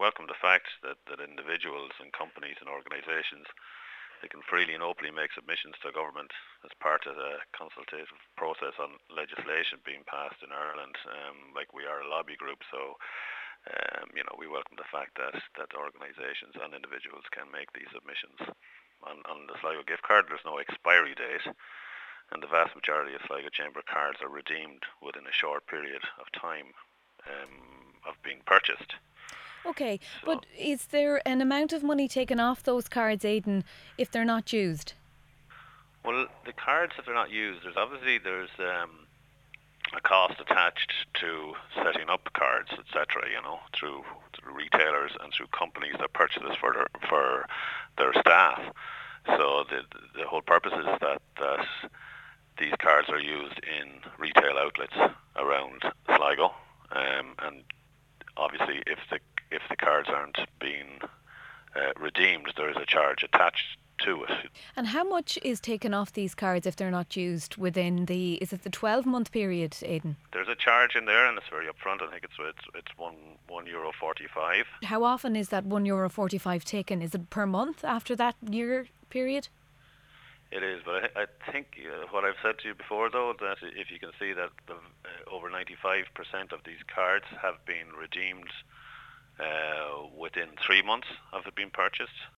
welcome the fact that individuals and companies and organisations, they can freely and openly make submissions to government as part of the consultative process on legislation being passed in Ireland. Like we are a lobby group, so we welcome the fact that organisations and individuals can make these submissions. On the Sligo gift card, there's no expiry date, and the vast majority of Sligo Chamber cards are redeemed within a short period of time of being purchased. Okay, So, but is there an amount of money taken off those cards, Aidan, if they're not used? well, the cards, if they're not used, there's a cost attached to setting up cards, etc. Through retailers and through companies that purchase this for their staff. So the whole purpose is that these cards are used in retail outlets around Sligo, and obviously if the cards aren't being redeemed, there is a charge attached to it. And how much is taken off these cards if they're not used within is it the 12-month period, Aidan? There's a charge in there, and it's very upfront. I think it's €1.45. How often is that €1.45 taken? Is it per month after that year period? It is, but I think what I've said to you before, though, that if you can see that over 95% of these cards have been redeemed within 3 months of it being purchased,